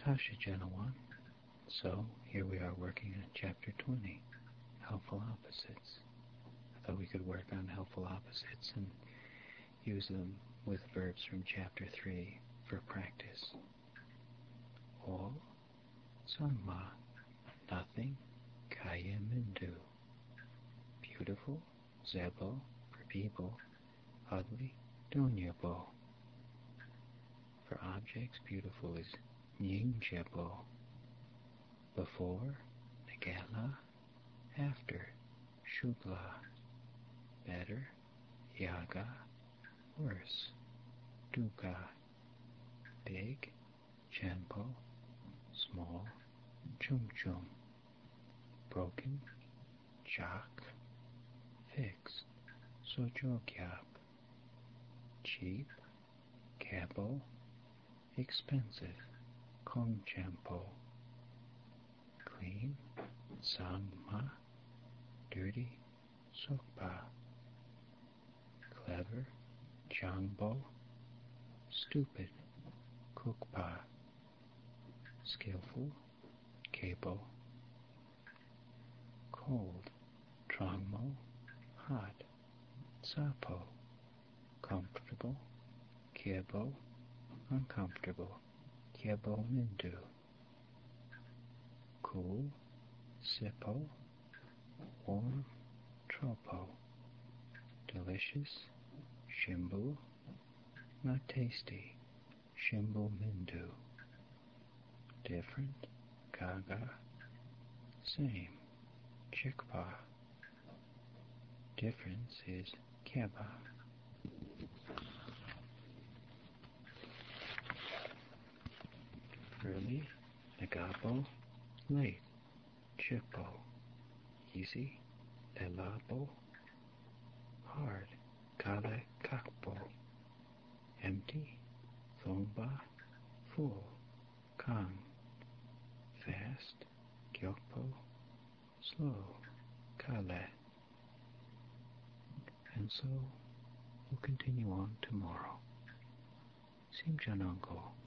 Tasha Genowan. So here we are working on Chapter 20, Helpful Opposites. I thought we could work on helpful opposites and use them with verbs from Chapter 3 for practice. All, Sangma, nothing, Kaya Mindu. Beautiful, Zebo, for people, ugly, Dunyabo. For objects, beautiful is Nyingjabo. Before, Nagala, after, Shugla. Better, Yaga, worse, Duga. Big, Chanpo, small, Chum Chum. Broken, Chak, fixed, Sojokyap. Cheap, Cabo, expensive, Kongchampo. Clean, Sangma, dirty, Sokpa. Clever, Jangbo, stupid, Kukpa. Skillful, Kabo. Cold, Trangmo, hot, Sapo. Comfortable, Kiebo, uncomfortable, Kiebo Mindu. Cool, Sipo, warm, Tropo. Delicious, Shimbu, not tasty, Shimbu Mindu. Different, Gaga, same, Chikpa. Difference is Keba. Early, Nagabo, late, Chipo. Easy, Lelabo. Hard, Kale Kakpo. Empty, Thomba, full, Kang. Fast, Gyokpo. Slow, Kale. And so we'll continue on tomorrow. Simjanonko.